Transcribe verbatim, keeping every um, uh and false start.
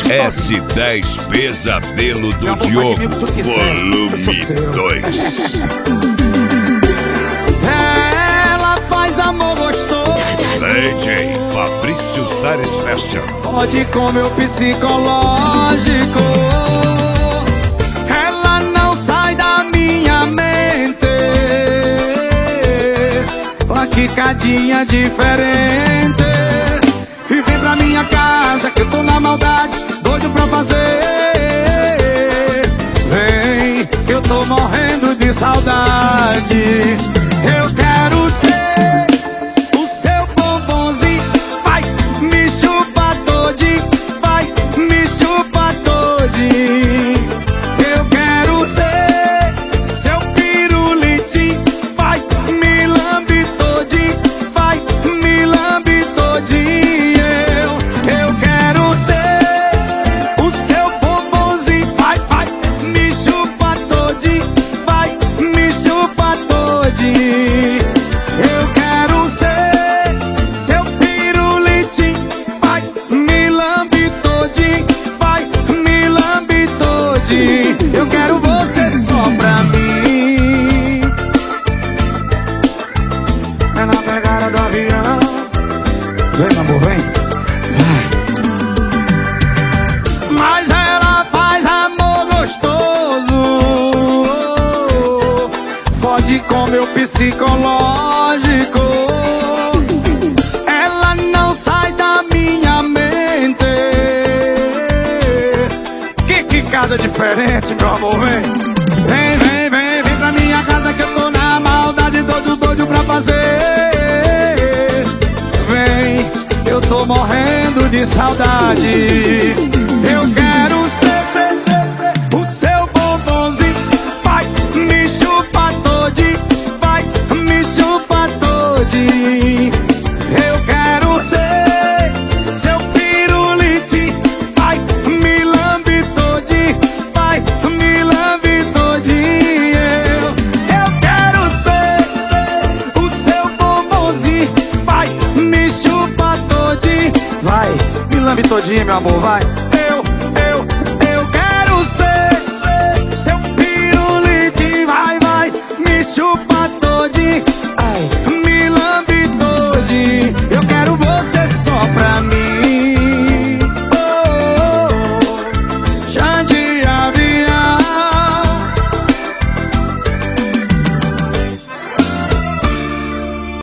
S dez Pesadelo do Diogo, volume dois. Ela faz amor gostoso. D J Fabrício Sares Fashion. Pode com meu psicológico. Ela não sai da minha mente. Uma quicadinha diferente. E vem pra minha casa que eu tô na maldade, doido pra fazer. Vem, que eu tô morrendo de saudade. Eu quero ser o seu bombonzinho. Vai, me chupa todinho. Vai, me chupa todinho. Eu quero ser seu pirulitinho. Vai, me lambe todinho. Vai, me lambe todinho. Eu quero ser seu pirulitinho. Vai, me lambe todinho. Vai, me lambe todinho. Eu quero você só pra mim. É na pegada do avião. Vem, meu amor, vem. Vai. Mas ela faz amor gostoso. Fode com meu psicológico. Ela não sai da minha mente. Que quicada diferente, meu amor, vem. Vem, vem, vem, vem pra minha casa que eu tô na maldade, doido, doido pra fazer. Vem, eu tô morrendo de saudade. Eu quero ser, ser, ser, ser o seu bombonzinho. Vai, me chupa todinho. Vai, me chupa todinho. Eu quero ser seu pirulitinho. Vai, me lambe todinho. Vai, me lambe todinho. Eu, eu quero ser, ser o seu bombonzinho. Vai, me chupa todinho. Vai, me lambe todinho, meu amor, vai.